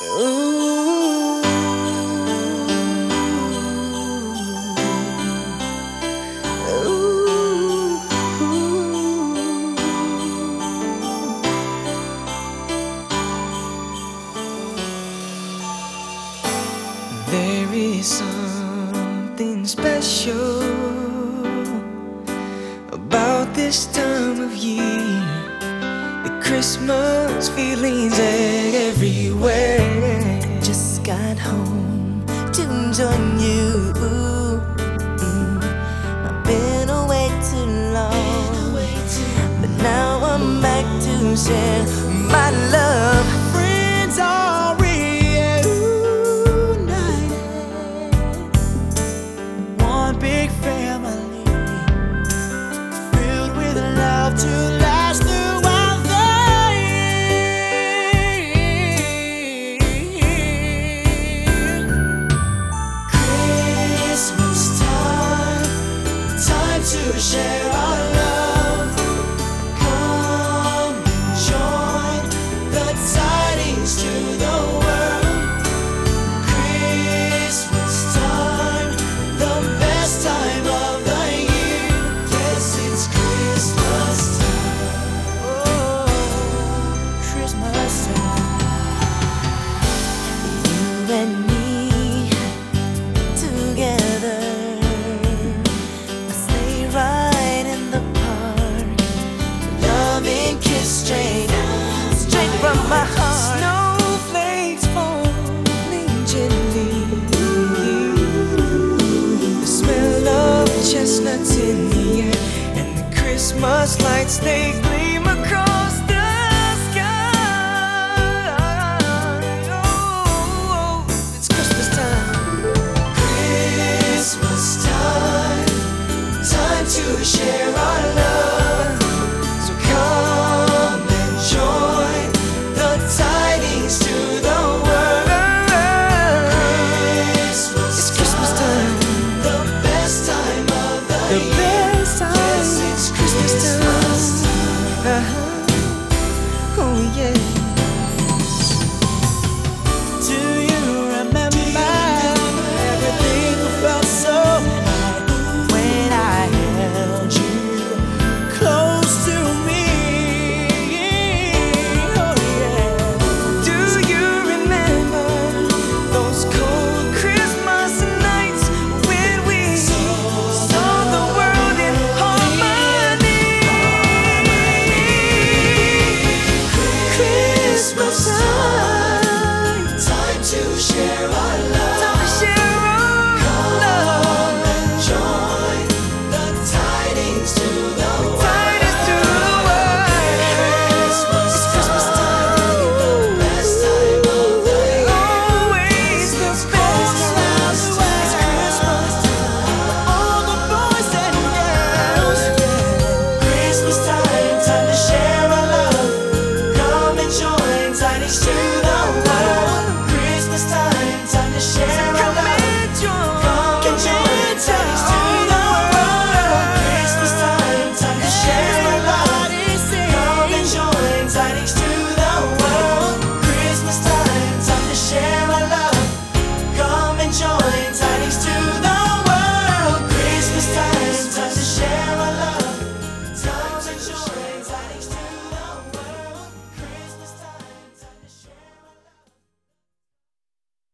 Ooh. Ooh. There is something special about this time of year. The Christmas feelings everywhere. Just got home to join you. I've been away too long, but now I'm back to share my love. Friends are reunited, one big family, filled with love to last throughout the year. Christmas time, time to share our love. Come and join the tidings to the world. Christmas time, the best time of the year. Yes, it's Christmas time. Oh, Christmas time. You and me together, a sleigh ride in the park, loving kiss straight from my heart. Snowflakes falling gently, the smell of chestnuts in the air, and the Christmas lights, they gleam across the sky. Oh, it's Christmas time. Christmas time, time to share our love. So come and join the tidings to the world. Christmas, it's Christmas time, the best time of the year. Best time. Yes, it's Christmas time. Oh yeah.